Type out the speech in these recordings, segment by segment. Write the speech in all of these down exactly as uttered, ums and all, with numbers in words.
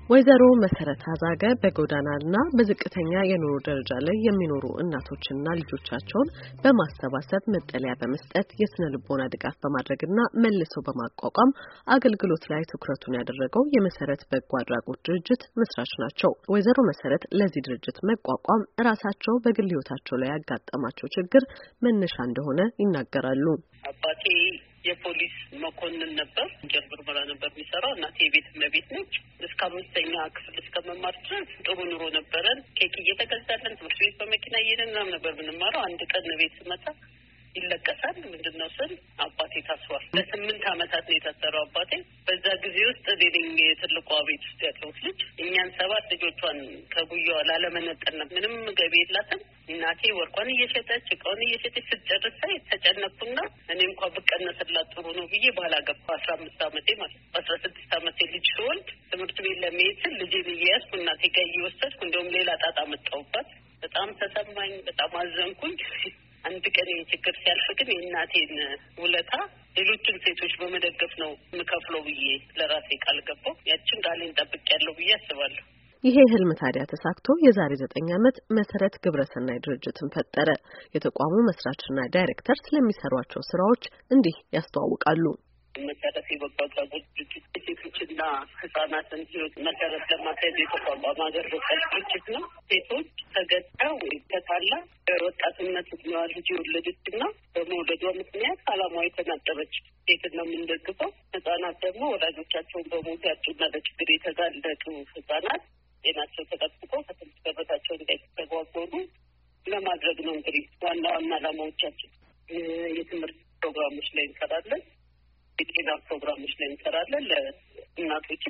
ወይዘሮ መሰረት አዛገ በጎዳናና በዝቅተኛ የኑሮ ደረጃ ላይ የሚኖሩ እናቶችና ልጆቻቸውን በማሰባሰብ መጠለያ በመስጠት የስነ ልቦና ድጋፍ በማድረግና መልሰው በማቋቋም አገልግሎት ላይ ትኩረቱን ያደረገው የመሰረት በጎ አድራጎት ድርጅት መስራች ናቸው። ወይዘሮ መሰረት ለዚህ ድርጅት መቋቋም ራሳቸው በግል ሕይወታቸው ላይ ያጋጠማቸው ችግር መነሻ እንደሆነ ይናገራሉ። አባቴ የፖሊስ መኮንን ነበር። ወንጀል ምርመራ ነበር የሚሰራው። እናቴ የቤት እመቤት ነች። እስከ አምስተኛ ክፍል እስከመማር ድረስ ጥሩ ኑሮ ነበረን። ኬክ እየተገዛለን ትምህርት ቤት በመኪና እየሄድን ምናምን ነበር የምንማረው። አንድ ቀን ቤት ስመጣ ይለቀሳል። ምንድነው ስል አባቴ ታስሯል። ለስምንት ዓመታት ነው የታሰረው አባቴ። በዛ ጊዜ ውስጥ ሌላኝ ትልቋ ቤት ውስጥ ያለሁት ልጅ እኛን ሰባት ልጆቿን ከጉያዋ ላለመነጠል ምንም ገቢ የላትም። እናቴ ወርቋን እየሸጠች እቃውን እየሸጠች ስትጨርስ ተጨነኩና እኔ እንኳን ብቀነስላት ጥሩ ነው ብዬ ባላገባ አስራ አምስት ዓመቴ ማለት አስራ ስድስት ዓመቴ ልጅ ስወልድ ትምህርት ቤት ለመሄድ ስል ልጄን እየያዝኩ እናቴ ጋር እየወሰድኩ እንደውም ሌላ ጣጣ መጣሁባት። በጣም ተሰማኝ። በጣም አዘንኩኝ። አንድ ቀን ችግር ሲያልፍ ግን የእናቴን ውለታ ሌሎችን ሴቶች በመደገፍ ነው የምከፍለው ብዬ ለራሴ ቃል ገባሁ። ያችን ቃሌን ጠብቄያለሁ ብዬ አስባለሁ። ይሄ ህልም ታዲያ ተሳክቶ የዛሬ ዘጠኝ ዓመት መሰረት ግብረሰናይ ድርጅትን ፈጠረ። የተቋሙ መስራችና ዳይሬክተር ስለሚሰሯቸው ስራዎች እንዲህ ያስተዋውቃሉ። መሰረት የበጎ አድራጎት ድርጅት ሴቶችና ህጻናትን ህይወት መሰረት ለማስያዝ የተቋቋመ ሀገር በቀል ድርጅት ነው። ሴቶች ተገድተው ወይም ተታላ በወጣትነት ዕድሜዋ ልጅ የወለደችና በመውለዷ ምክንያት ዓላማዋ የተናጠበች ሴትን ነው የምንደግፈው። ህጻናት ደግሞ ወላጆቻቸውን በሞት ያጡና ለችግር የተጋለጡ ህጻናት ጤናቸው ተጠብቆ ከትምህርት ገበታቸው እንዳይተጓጎሉ ለማድረግ ነው። እንግዲህ ዋና ዋና ዓላማዎቻችን የትምህርት ፕሮግራሞች ላይ እንሰራለን። የጤና ፕሮግራሞች ላይ እንሰራለን። ለእናቶችም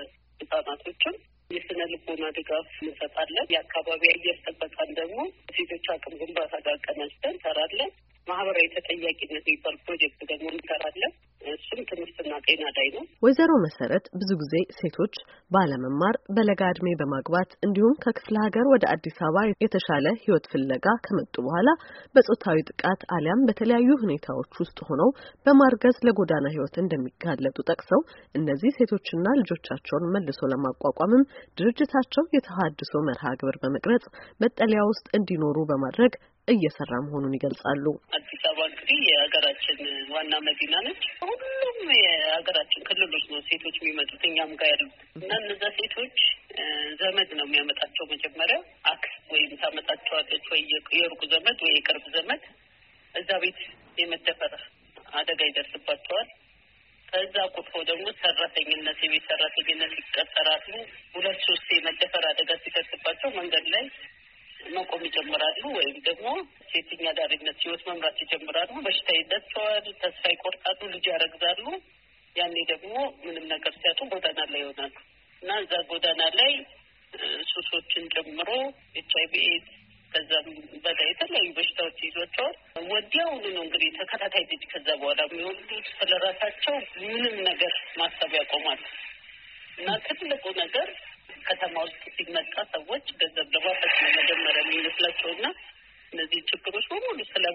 ለህጻናቶችም የስነ ልቦና ድጋፍ እንሰጣለን። የአካባቢ አየር ጥበቃን ደግሞ ሴቶች አቅም ግንባታ ጋር ቀናጅተን እንሰራለን። ማህበራዊ ተጠያቂነት የሚባል ፕሮጀክት ደግሞ እንሰራለን። እሱም ትምህርትና ጤና ላይ ነው። ወይዘሮ መሰረት ብዙ ጊዜ ሴቶች ባለመማር በለጋ እድሜ በማግባት እንዲሁም ከክፍለ ሀገር ወደ አዲስ አበባ የተሻለ ህይወት ፍለጋ ከመጡ በኋላ በጾታዊ ጥቃት አሊያም በተለያዩ ሁኔታዎች ውስጥ ሆነው በማርገዝ ለጎዳና ህይወት እንደሚጋለጡ ጠቅሰው እነዚህ ሴቶችና ልጆቻቸውን መልሶ ለማቋቋምም ድርጅታቸው የተሃድሶ መርሃ ግብር በመቅረጽ መጠለያ ውስጥ እንዲኖሩ በማድረግ እየሰራ መሆኑን ይገልጻሉ። አዲስ አበባ እንግዲህ የሀገራችን ዋና መዲና ነች። ሁሉም የሀገራችን ክልሎች ነው ሴቶች የሚመጡት እኛም ጋር ያሉት እና እነዛ ሴቶች ዘመድ ነው የሚያመጣቸው። መጀመሪያ አክስ ወይም ታመጣቸዋለች ወይ የሩቅ ዘመድ ወይ የቅርብ ዘመድ። እዛ ቤት የመደፈር አደጋ ይደርስባቸዋል። ከዛ ቁጥፎ ደግሞ ሰራተኝነት የቤት ሰራተኝነት ይቀጠራሉ። ሁለት ሶስት የመደፈር አደጋ ሲደርስባቸው መንገድ ላይ መቆም ይጀምራሉ። ወይም ደግሞ ሴተኛ አዳሪነት ህይወት መምራት ይጀምራሉ። በሽታ ይደርሰዋል። ተስፋ ይቆርጣሉ። ልጅ ያረግዛሉ። ያኔ ደግሞ ምንም ነገር ሲያጡ ጎዳና ላይ ይሆናሉ እና እዛ ጎዳና ላይ ሱሶችን ጨምሮ ኤች አይ ቪ ኤድስ ከዛም በላይ የተለያዩ በሽታዎች ይዟቸዋል። ወዲያውኑ ነው እንግዲህ ተከታታይ ልጅ ከዛ በኋላ የሚወልዱት። ስለራሳቸው ምንም ነገር ማሰብ ያቆማሉ እና ትልቁ ነገር ከተማ ውስጥ ሲመጣ ሰዎች ገንዘብ ለማፈስ ነው መጀመሪያ የሚመስላቸውና እነዚህ ችግሮች በሙሉ ስለም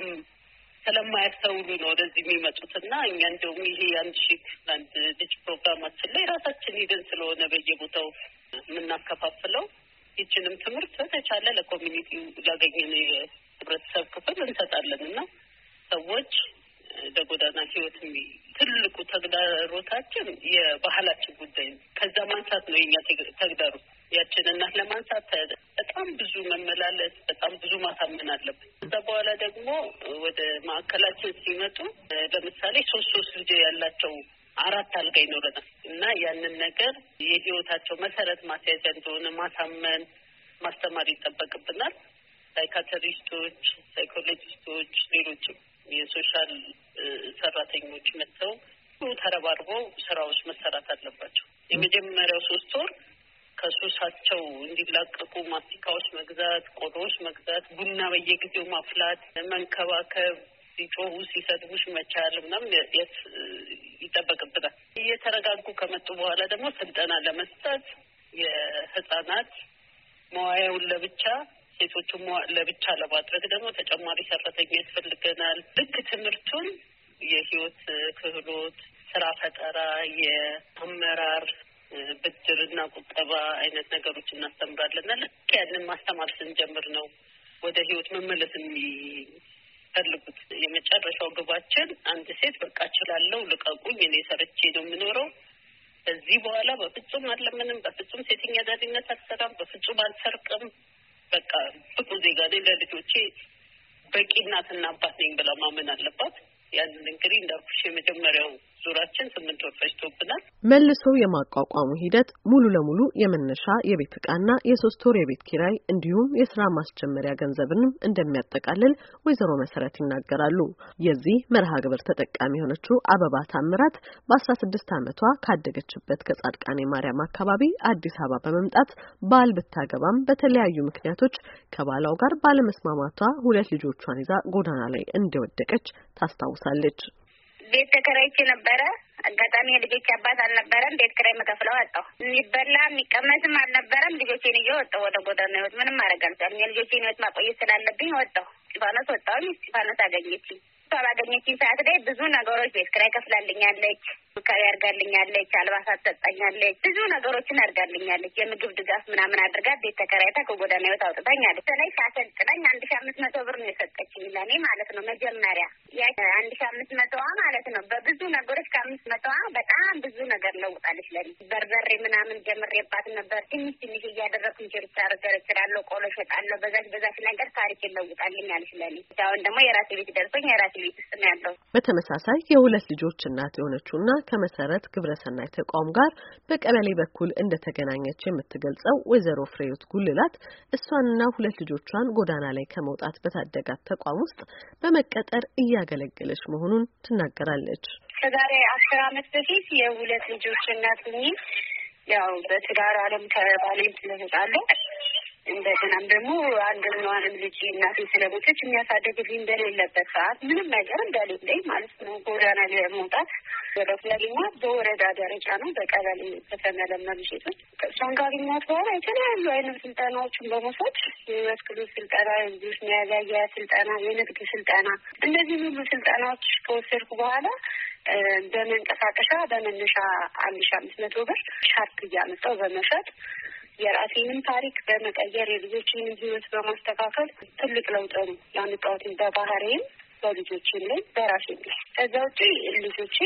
ስለማያስተውሉ ነው ወደዚህ የሚመጡትና እኛ እንደውም ይሄ አንድ ሺህ አንድ ልጅ ፕሮግራማችን ላይ ራሳችን ሄደን ስለሆነ በየቦታው የምናከፋፍለው ይችንም ትምህርት በተቻለ ለኮሚኒቲው ላገኘን የህብረተሰብ ክፍል እንሰጣለን እና ሰዎች ለጎዳና ህይወት ትልቁ ተግዳሮታችን የባህላችን ጉዳይ ነው። ከዛ ማንሳት ነው የኛ ተግዳሮት። ያችን እናት ለማንሳት በጣም ብዙ መመላለስ፣ በጣም ብዙ ማሳመን አለብን። ከዛ በኋላ ደግሞ ወደ ማዕከላችን ሲመጡ ለምሳሌ ሶስት ሶስት ልጅ ያላቸው አራት አልጋ ይኖረናል እና ያንን ነገር የህይወታቸው መሰረት ማስያዣ እንደሆነ ማሳመን ማስተማር ይጠበቅብናል። ሳይካትሪስቶች፣ ሳይኮሎጂስቶች፣ ሌሎችም የሶሻል ሰራተኞች መጥተው ተረባርበው ስራዎች መሰራት አለባቸው። የመጀመሪያው ሶስት ወር ከሱሳቸው እንዲላቀቁ ማስቲካዎች መግዛት፣ ቆሎዎች መግዛት፣ ቡና በየጊዜው ማፍላት፣ መንከባከብ፣ ሲጮሁ ሲሰድቡሽ መቻል ምናምን ይጠበቅብናል። እየተረጋጉ ከመጡ በኋላ ደግሞ ስልጠና ለመስጠት የህፃናት መዋያውን ለብቻ ሴቶቹም ለብቻ ለማድረግ ደግሞ ተጨማሪ ሰራተኛ ያስፈልገናል። ልክ ትምህርቱን የህይወት ክህሎት፣ ስራ ፈጠራ፣ የአመራር ብድርና ቁጠባ አይነት ነገሮች እናስተምራለን። ልክ ያንን ማስተማር ስንጀምር ነው ወደ ህይወት መመለስ የሚፈልጉት። የመጨረሻው ግባችን አንድ ሴት በቃ እችላለሁ፣ ልቀቁኝ፣ እኔ ሰርቼ ነው የምኖረው፣ ከዚህ በኋላ በፍጹም አለምንም፣ በፍጹም ሴተኛ አዳሪነት አልሰራም፣ በፍጹም አልሰርቅም፣ በቃ ብቁ ዜጋ ነኝ፣ ለልጆቼ በቂ እናትና አባት ነኝ ብላ ማመን አለባት። ያንን እንግዲህ እንዳልኩሽ የመጀመሪያው ዙራችን ስምንት ወር ፈጅቶብናል። መልሶ የማቋቋሙ ሂደት ሙሉ ለሙሉ የመነሻ የቤት ዕቃና የሶስት ወር የቤት ኪራይ እንዲሁም የስራ ማስጀመሪያ ገንዘብንም እንደሚያጠቃልል ወይዘሮ መሰረት ይናገራሉ። የዚህ መርሃ ግብር ተጠቃሚ የሆነችው አበባ ታምራት በአስራ ስድስት ዓመቷ ካደገችበት ከጻድቃኔ ማርያም አካባቢ አዲስ አበባ በመምጣት ባል ብታገባም በተለያዩ ምክንያቶች ከባላው ጋር ባለመስማማቷ ሁለት ልጆቿን ይዛ ጎዳና ላይ እንደወደቀች ታስታውሳለች። ቤት ተከራይቼ ነበረ። አጋጣሚ የልጆች አባት አልነበረም። ቤት ኪራይ መከፍለው ወጣሁ። የሚበላ የሚቀመስም አልነበረም። ልጆቼን ይዤ ወጣሁ ወደ ጎዳና ህይወት። ምንም ማድረግ አልቻልኩም። የልጆቼን ህይወት ማቆየት ስላለብኝ ወጣሁ። እስጢፋኖስ ወጣሁኝ። እስጢፋኖስ አገኘችኝ። እሷ ባገኘችኝ ሰዓት ላይ ብዙ ነገሮች ቤት ኪራይ ከፍላልኛለች፣ ዱካቤ አድርጋልኛለች፣ አልባሳት ሰጣኛለች፣ ብዙ ነገሮችን አድርጋልኛለች። የምግብ ድጋፍ ምናምን አድርጋ ቤት ተከራይታ ከጎዳና ህይወት አውጥታኛለች። ስለዚህ ሳሰልጥነኝ አንድ ሺህ አምስት መቶ ብር ነው የሰጠችኝ ለእኔ ማለት ነው። መጀመሪያ ያ አንድ ሺህ አምስት መቶዋ ማለት ነው በብዙ ነገሮች ከአምስት መቶዋ በጣም ብዙ ነገር ለውጣለች ለኔ። በርበሬ ምናምን ጀምሬባት ነበር። ትንሽ ትንሽ እያደረኩ ችርቻ አደረግላለሁ፣ ቆሎ እሸጣለሁ። በዛች በዛች ነገር ታሪክ ለውጣልኛለች ለኔ። አሁን ደግሞ የራሴ ቤት ደርሶኝ የራሴ ቤት ውስጥ ነው ያለው። በተመሳሳይ የሁለት ልጆች እናት የሆነችውና ከመሰረት ግብረሰናይ ተቋም ጋር በቀበሌ በኩል እንደተገናኘች የምትገልጸው ወይዘሮ ፍሬህይወት ጉልላት እሷንና ሁለት ልጆቿን ጎዳና ላይ ከመውጣት በታደጋት ተቋም ውስጥ በመቀጠር እያገለገለች መሆኑን ትናገራለች። ከዛሬ አስር ዓመት በፊት የሁለት ልጆች እናት ነኝ። ያው በትዳር ዓለም ከባሌም ስለተጣለው እንደገናም ደግሞ አንደኛዋንም ልጅ እናቴ ስለሞተች የሚያሳድግልኝ እንደሌለበት ሰዓት ምንም ነገር እንደሌለኝ ማለት ነው ጎዳና ላይ መውጣት ወረፍላልኛ በወረዳ ደረጃ ነው በቀበሌ ከተመለመሉ ሴቶች ከእሷን ጋር ግንኙነት በኋላ የተለያዩ አይነት ስልጠናዎችን በመውሰድ የህይወት ክህሎት ስልጠና፣ የልጆች መያዣ ስልጠና፣ የንግድ ስልጠና እነዚህ ሁሉ ስልጠናዎች ከወሰድኩ በኋላ በመንቀሳቀሻ በመነሻ አንድ ሺህ አምስት መቶ ብር ሻርፕ እያመጣሁ በመሸጥ የራሴንም ታሪክ በመቀየር የልጆችንም ህይወት በማስተካከል ትልቅ ለውጥ ነው ያመጣሁት በባህሬም በልጆችም ላይ በራሴም ላይ። ከዛ ውጪ ልጆቼ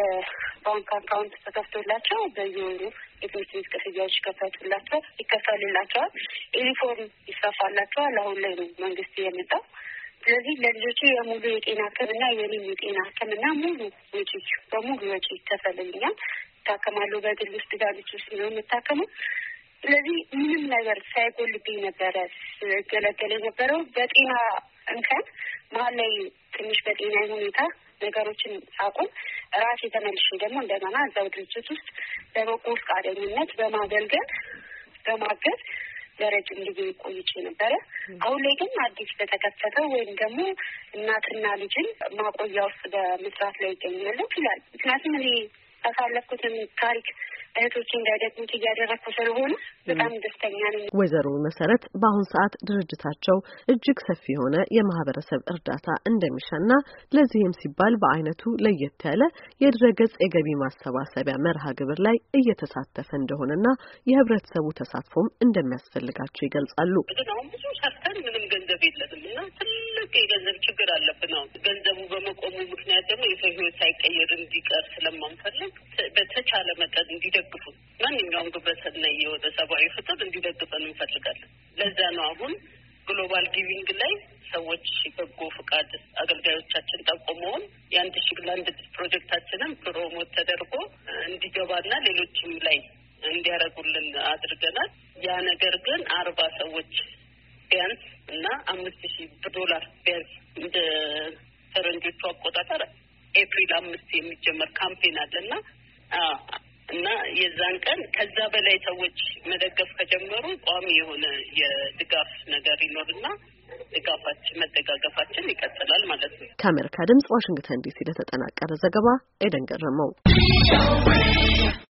የባንክ አካውንት ተከፍቶላቸው በየወሩ የትምህርት ቤት ክፍያዎች ይከፈቱላቸው ይከፈልላቸዋል። ዩኒፎርም ይሰፋላቸዋል። አሁን ላይ ነው መንግስት የመጣው። ስለዚህ ለልጆቼ የሙሉ የጤና ሕክምና የኔም የጤና ሕክምና ሙሉ ወጪ በሙሉ ወጪ ይከፈልልኛል። ታከማለሁ። በግል ውስጥ ጋልች ውስጥ ነው የምታከመው። ስለዚህ ምንም ነገር ሳይጎልብኝ ነበረ ገለገለ የነበረው። በጤና እንከን መሀል ላይ ትንሽ በጤና ሁኔታ ነገሮችን ሳቆም ራሴ ተመልሼ ደግሞ እንደገና እዛው ድርጅት ውስጥ በበጎ ፈቃደኝነት በማገልገል በማገዝ ለረጅም ጊዜ ቆይቼ ነበረ። አሁን ላይ ግን አዲስ በተከፈተው ወይም ደግሞ እናትና ልጅን ማቆያ ውስጥ በመስራት ላይ ይገኛለሁ ይላል። ምክንያቱም እኔ ያሳለፍኩትን ታሪክ እህቶች እንዳይደግሙት እያደረኩ ስለሆነ በጣም ደስተኛ ነኝ። ወይዘሮ መሰረት በአሁን ሰዓት ድርጅታቸው እጅግ ሰፊ የሆነ የማህበረሰብ እርዳታ እንደሚሻና ለዚህም ሲባል በአይነቱ ለየት ያለ የድረገጽ የገቢ ማሰባሰቢያ መርሃ ግብር ላይ እየተሳተፈ እንደሆነና የህብረተሰቡ ተሳትፎም እንደሚያስፈልጋቸው ይገልጻሉ። አሁን ብዙ ሰርተን ምንም ገንዘብ የለንም እና ትልቅ የገንዘብ ችግር አለብን። ገንዘቡ በመቆሙ ምክንያት ደግሞ የሰው ህይወት ሳይቀየር እንዲቀር ስለማንፈልግ በተቻለ መጠን እንዲደግፉ ማንኛውም ግብረሰናይ የወደ ሰብአዊ ፍጥር እንዲደግፈን እንፈልጋለን። ለዛ ነው አሁን ግሎባል ጊቪንግ ላይ ሰዎች በጎ ፍቃድ አገልጋዮቻችን ጠቆመውን የአንድ ሺህ ላንድ ፕሮጀክታችንን ፕሮሞት ተደርጎ እንዲገባና ሌሎችም ላይ እንዲያደርጉልን አድርገናል። ያ ነገር ግን አርባ ሰዎች ቢያንስ እና አምስት ሺህ ዶላር ቢያንስ እንደ ፈረንጆቹ አቆጣጠር ኤፕሪል አምስት የሚጀመር ካምፔን አለና እና የዛን ቀን ከዛ በላይ ሰዎች መደገፍ ከጀመሩ ቋሚ የሆነ የድጋፍ ነገር ይኖርና ድጋፋችን መደጋገፋችን ይቀጥላል ማለት ነው። ከአሜሪካ ድምጽ ዋሽንግተን ዲሲ ለተጠናቀረ ዘገባ ኤደን ገረመው።